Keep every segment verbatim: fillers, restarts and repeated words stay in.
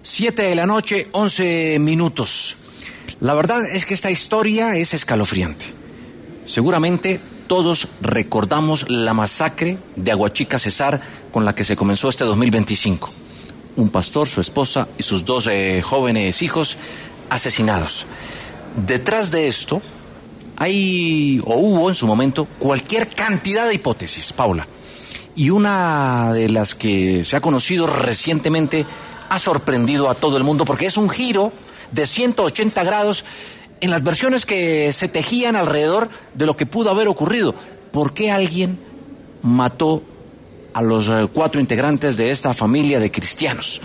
Siete de la noche, once minutos. La verdad es que esta historia es escalofriante. Seguramente todos recordamos la masacre de Aguachica Cesar con la que se comenzó este dos mil veinticinco. Un pastor, su esposa y sus dos eh, jóvenes hijos asesinados. Detrás de esto hay, o hubo en su momento, cualquier cantidad de hipótesis, Paula. Y una de las que se ha conocido recientemente ha sorprendido a todo el mundo porque es un giro de ciento ochenta grados en las versiones que se tejían alrededor de lo que pudo haber ocurrido. ¿Por qué alguien mató a los cuatro integrantes de esta familia de cristianos?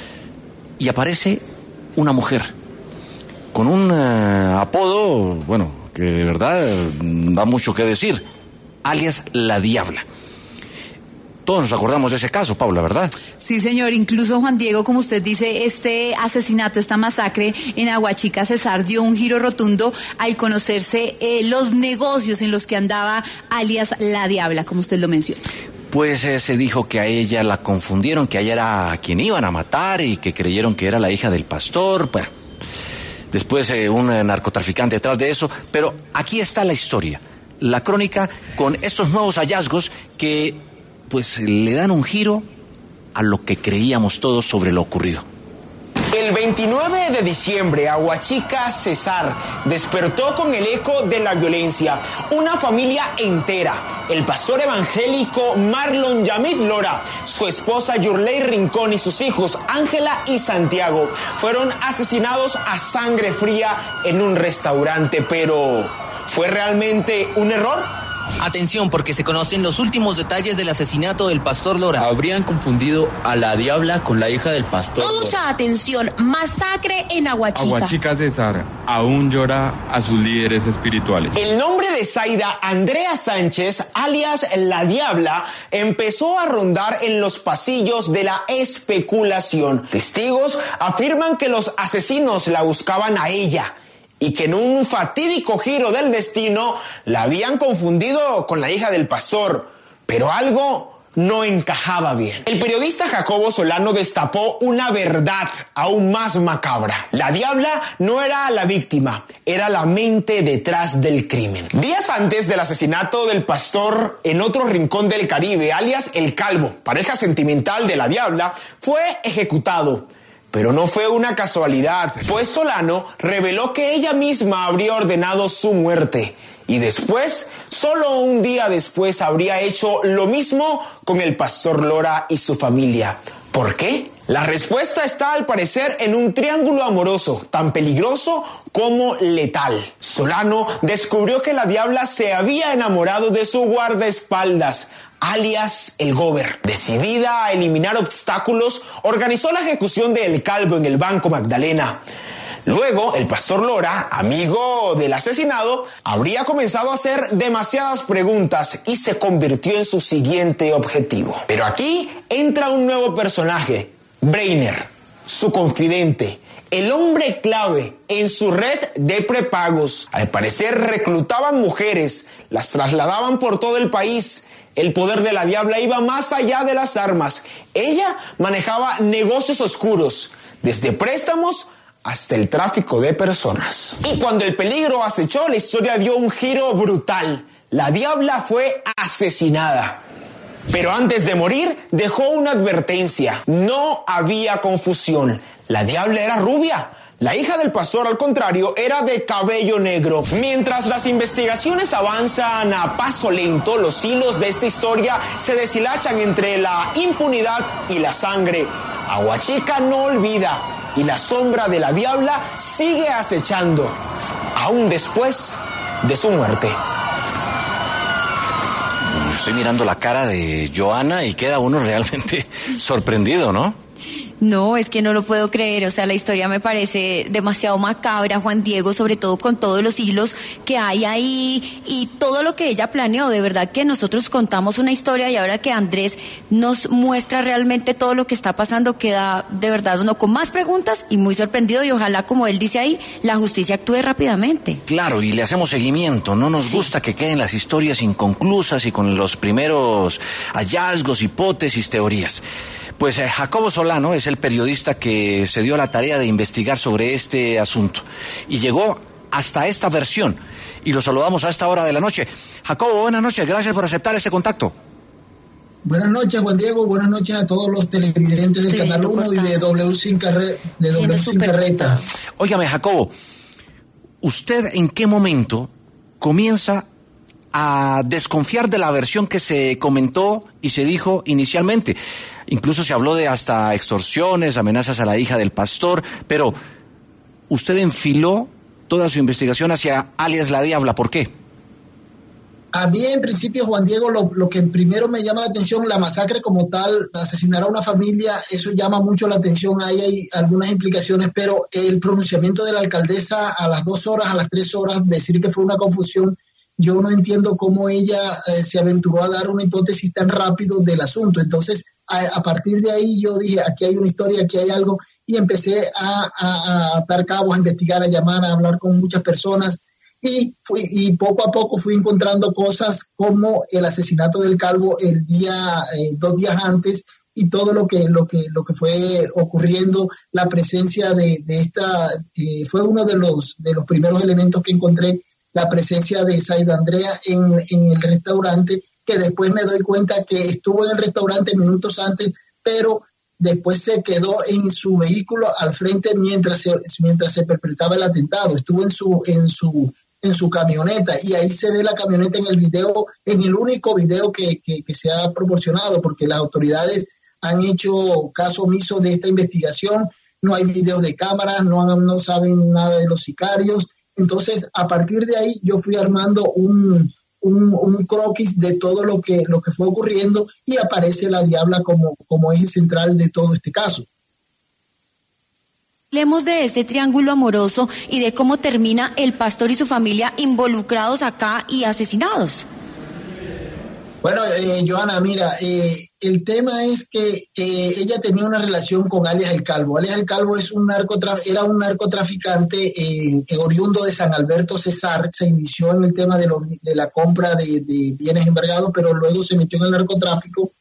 Y aparece una mujer con un uh, apodo, bueno, que de verdad da mucho que decir, alias La Diabla. Todos nos acordamos de ese caso, Paula, ¿verdad? Sí, señor. Incluso, Juan Diego, como usted dice, este asesinato, esta masacre en Aguachica Cesar dio un giro rotundo al conocerse eh, los negocios en los que andaba alias La Diabla, como usted lo menciona. Pues eh, se dijo que a ella la confundieron, que a ella era a quien iban a matar y que creyeron que era la hija del pastor. Bueno, después eh, un eh, narcotraficante detrás de eso. Pero aquí está la historia, la crónica con estos nuevos hallazgos que pues le dan un giro a lo que creíamos todos sobre lo ocurrido. El veintinueve de diciembre, Aguachica Cesar despertó con el eco de la violencia. Una familia entera, el pastor evangélico Marlon Yamid Lora, su esposa Yurley Rincón y sus hijos Ángela y Santiago, fueron asesinados a sangre fría en un restaurante. Pero, ¿fue realmente un error? Atención, porque se conocen los últimos detalles del asesinato del pastor Lora. Habrían confundido a La Diabla con la hija del pastor Lora. Mucha atención, masacre en Aguachica. Aguachica Cesar aún llora a sus líderes espirituales. El nombre de Zaida Andrea Sánchez, alias La Diabla, empezó a rondar en los pasillos de la especulación. Testigos afirman que los asesinos la buscaban a ella y que en un fatídico giro del destino la habían confundido con la hija del pastor, pero algo no encajaba bien. El periodista Jacobo Solano destapó una verdad aún más macabra. La Diabla no era la víctima, era la mente detrás del crimen. Días antes del asesinato del pastor en otro rincón del Caribe, alias El Calvo, pareja sentimental de La Diabla, fue ejecutado. Pero no fue una casualidad, pues Solano reveló que ella misma habría ordenado su muerte y después, solo un día después, habría hecho lo mismo con el pastor Lora y su familia. ¿Por qué? La respuesta está al parecer en un triángulo amoroso, tan peligroso como letal. Solano descubrió que La Diabla se había enamorado de su guardaespaldas, alias El Gober. Decidida a eliminar obstáculos, organizó la ejecución de El Calvo en el Banco Magdalena. Luego, el pastor Lora, amigo del asesinado, habría comenzado a hacer demasiadas preguntas y se convirtió en su siguiente objetivo. Pero aquí entra un nuevo personaje, Breiner, su confidente, el hombre clave en su red de prepagos. Al parecer reclutaban mujeres, las trasladaban por todo el país. El poder de La Diabla iba más allá de las armas. Ella manejaba negocios oscuros, desde préstamos hasta el tráfico de personas. Y cuando el peligro acechó, la historia dio un giro brutal. La Diabla fue asesinada. Pero antes de morir, dejó una advertencia. No había confusión. La Diabla era rubia. La hija del pastor, al contrario, era de cabello negro. Mientras las investigaciones avanzan a paso lento, los hilos de esta historia se deshilachan entre la impunidad y la sangre. Aguachica no olvida y la sombra de La Diabla sigue acechando, aún después de su muerte. Estoy mirando la cara de Joana y queda uno realmente sorprendido, ¿no? No, es que no lo puedo creer, o sea, la historia me parece demasiado macabra, Juan Diego, sobre todo con todos los hilos que hay ahí y todo lo que ella planeó. De verdad que nosotros contamos una historia y ahora que Andrés nos muestra realmente todo lo que está pasando, queda de verdad uno con más preguntas y muy sorprendido, y ojalá, como él dice ahí, la justicia actúe rápidamente. Claro, y le hacemos seguimiento, no nos sí. gusta que queden las historias inconclusas y con los primeros hallazgos, hipótesis, teorías. Pues eh, Jacobo Solano es el periodista que se dio la tarea de investigar sobre este asunto y llegó hasta esta versión y lo saludamos a esta hora de la noche. Jacobo, buenas noches, gracias por aceptar este contacto. Buenas noches, Juan Diego, buenas noches a todos los televidentes del Canal uno y de W Sin Carreta. De W Sin Carreta. Óigame, Jacobo, ¿usted en qué momento comienza a desconfiar de la versión que se comentó y se dijo inicialmente? Incluso se habló de hasta extorsiones, amenazas a la hija del pastor, pero usted enfiló toda su investigación hacia alias La Diabla. ¿Por qué? A mí en principio, Juan Diego, lo, lo que primero me llama la atención, la masacre como tal, asesinar a una familia, eso llama mucho la atención, ahí hay algunas implicaciones, pero el pronunciamiento de la alcaldesa a las dos horas, a las tres horas, decir que fue una confusión, yo no entiendo cómo ella eh, se aventuró a dar una hipótesis tan rápido del asunto. Entonces, a, a partir de ahí yo dije, aquí hay una historia, aquí hay algo, y empecé a, a, a atar cabos, a investigar, a llamar, a hablar con muchas personas, y, fui, y poco a poco fui encontrando cosas como el asesinato del Calvo el día, eh, dos días antes, y todo lo que, lo que, lo que fue ocurriendo, la presencia de, de esta, eh, fue uno de los, de los primeros elementos que encontré, la presencia de Saida Andrea en, en el restaurante, que después me doy cuenta que estuvo en el restaurante minutos antes, pero después se quedó en su vehículo al frente mientras se, mientras se perpetraba el atentado, estuvo en su, en su, en su camioneta, y ahí se ve la camioneta en el video, en el único video que, que, que se ha proporcionado, porque las autoridades han hecho caso omiso de esta investigación, no hay videos de cámaras, no, no saben nada de los sicarios. Entonces, a partir de ahí, yo fui armando un, un, un croquis de todo lo que, lo que fue ocurriendo, y aparece La Diabla como, como eje central de todo este caso. Hablemos de este triángulo amoroso y de cómo termina el pastor y su familia involucrados acá y asesinados. Bueno, eh, Johanna, mira, eh, el tema es que eh, ella tenía una relación con alias El Calvo. Alias El Calvo es un narcotra- era un narcotraficante eh, oriundo de San Alberto Cesar. Se inició en el tema de, lo, de la compra de, de bienes embargados, pero luego se metió en el narcotráfico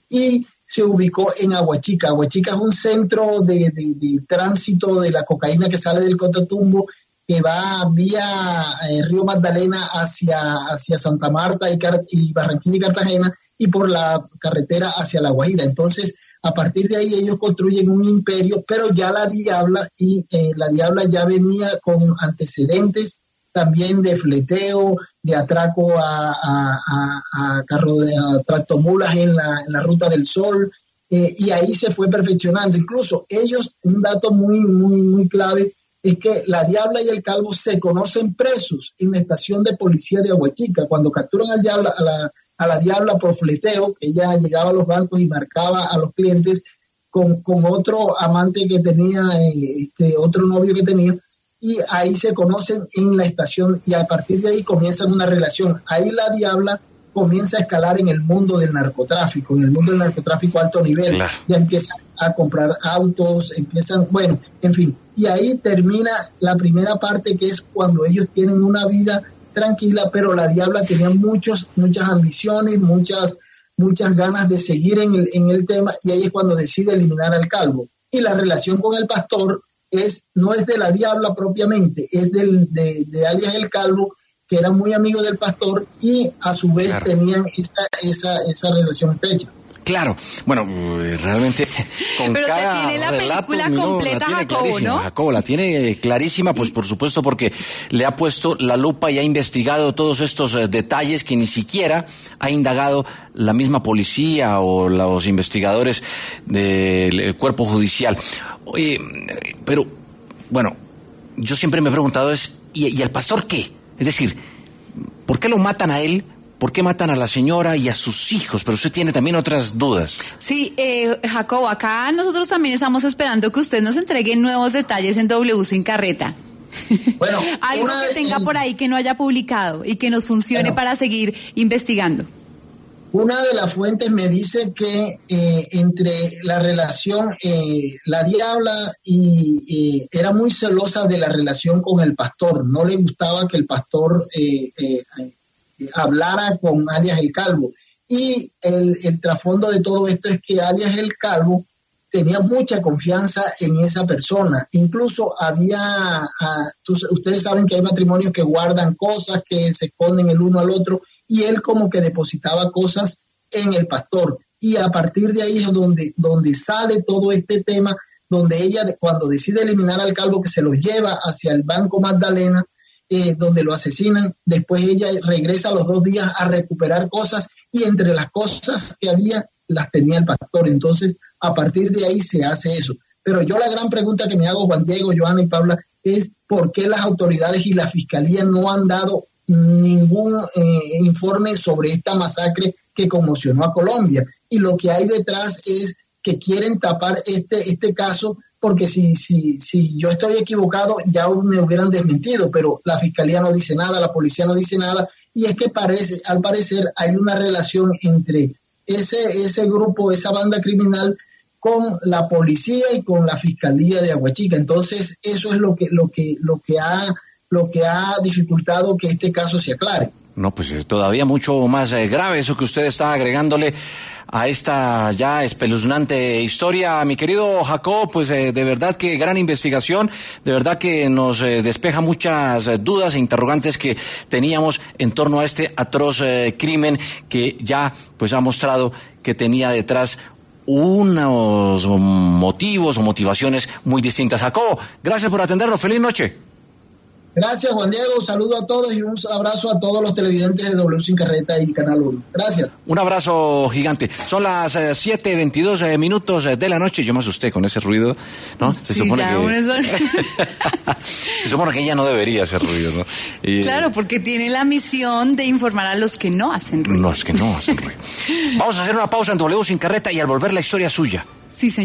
y se ubicó en Aguachica. Aguachica es un centro de, de, de tránsito de la cocaína que sale del Cototumbo, que va vía eh, Río Magdalena hacia, hacia Santa Marta y, Car- y Barranquilla y Cartagena, y por la carretera hacia La Guajira. Entonces, a partir de ahí ellos construyen un imperio, pero ya La Diabla, y eh, La Diabla ya venía con antecedentes también de fleteo, de atraco a, a, a, a carro de a tractomulas en la, en la Ruta del Sol, eh, y ahí se fue perfeccionando. Incluso ellos, un dato muy, muy, muy clave, es que La Diabla y El Calvo se conocen presos en la estación de policía de Aguachica. Cuando capturan al Diabla, a, la, a la Diabla por fleteo, que ella llegaba a los bancos y marcaba a los clientes con, con otro amante que tenía, eh, este, otro novio que tenía, y ahí se conocen en la estación, y a partir de ahí comienzan una relación. Ahí La Diabla comienza a escalar en el mundo del narcotráfico, en el mundo del narcotráfico a alto nivel. Claro. Ya empiezan a comprar autos, empiezan, bueno, en fin. Y ahí termina la primera parte, que es cuando ellos tienen una vida tranquila, pero La Diabla tenía muchos, muchas ambiciones, muchas, muchas ganas de seguir en el, en el tema, y ahí es cuando decide eliminar al Calvo. Y la relación con el pastor es, no es de La Diabla propiamente, es del, de, de alias El Calvo, que era muy amigo del pastor, y a su vez claro. tenían esa, esa, esa relación estrecha. Claro, bueno, realmente con pero cada tiene la relato, película no, completa, la tiene Jacobo, ¿no? Jacobo la tiene clarísima, pues por supuesto, porque le ha puesto la lupa y ha investigado todos estos eh, detalles que ni siquiera ha indagado la misma policía o los investigadores del cuerpo judicial. Oye, pero, bueno, yo siempre me he preguntado es, ¿y, y el pastor qué? Es decir, ¿por qué lo matan a él? ¿Por qué matan a la señora y a sus hijos? Pero usted tiene también otras dudas. Sí, eh, Jacobo, acá nosotros también estamos esperando que usted nos entregue nuevos detalles en W Sin Carreta. Bueno, algo que tenga por ahí que no haya publicado y que nos funcione bueno, para seguir investigando. Una de las fuentes me dice que eh, entre la relación, eh, La Diabla y eh, era muy celosa de la relación con el pastor. No le gustaba que el pastor eh, eh, hablara con alias El Calvo. Y el, el trasfondo de todo esto es que alias El Calvo tenía mucha confianza en esa persona. Incluso había, uh, ustedes saben que hay matrimonios que guardan cosas, que se esconden el uno al otro, y él como que depositaba cosas en el pastor. Y a partir de ahí es donde, donde sale todo este tema, donde ella, cuando decide eliminar al calvo, que se los lleva hacia el Banco Magdalena, eh, donde lo asesinan, después ella regresa a los dos días a recuperar cosas, y entre las cosas que había, las tenía el pastor. Entonces, a partir de ahí se hace eso. Pero yo la gran pregunta que me hago, Juan Diego, Johanna y Paula, es ¿por qué las autoridades y la fiscalía no han dado ningún eh, informe sobre esta masacre que conmocionó a Colombia? Y lo que hay detrás es que quieren tapar este, este caso, porque si, si, si yo estoy equivocado ya me hubieran desmentido, pero la fiscalía no dice nada, la policía no dice nada, y es que parece, al parecer hay una relación entre ese, ese grupo, esa banda criminal, con la policía y con la fiscalía de Aguachica. Entonces eso es lo que, lo que, lo que ha, lo que ha dificultado que este caso se aclare. No, pues es todavía mucho más eh, grave eso que usted está agregándole a esta ya espeluznante historia. Mi querido Jacob, pues eh, de verdad que gran investigación, de verdad que nos eh, despeja muchas eh, dudas e interrogantes que teníamos en torno a este atroz eh, crimen que ya pues ha mostrado que tenía detrás unos motivos o motivaciones muy distintas. Jacob, gracias por atendernos, feliz noche. Gracias, Juan Diego, un saludo a todos y un abrazo a todos los televidentes de W Sin Carreta y Canal uno. Gracias. Un abrazo gigante. Son las eh, siete veintidós eh, minutos de la noche. Yo me asusté con ese ruido, ¿no? Se sí, supone ya, que se supone que ella no debería hacer ruido, ¿no? Y... claro, porque tiene la misión de informar a los que no hacen ruido. No, es que no hacen ruido. Vamos a hacer una pausa en W Sin Carreta y al volver la historia suya. Sí, señor.